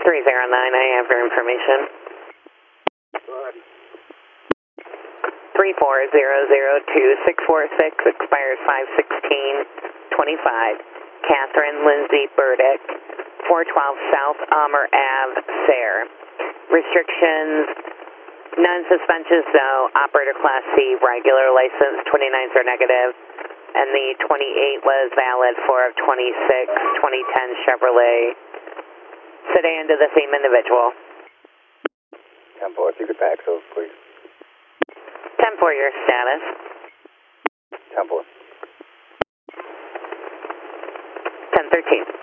I have your information. 34002-646, expires 5/16/25. Catherine Lindsay Burdick, 412 South Ammer Ave, Sayre. Restrictions, none. Suspensions, no. Operator Class C, regular license, 29s are negative. And the 28 was valid for 26, 2010 Chevrolet sedan to the same individual. 10-4, if you could pack those, please. 10-4, your status. 10-4. 10-13.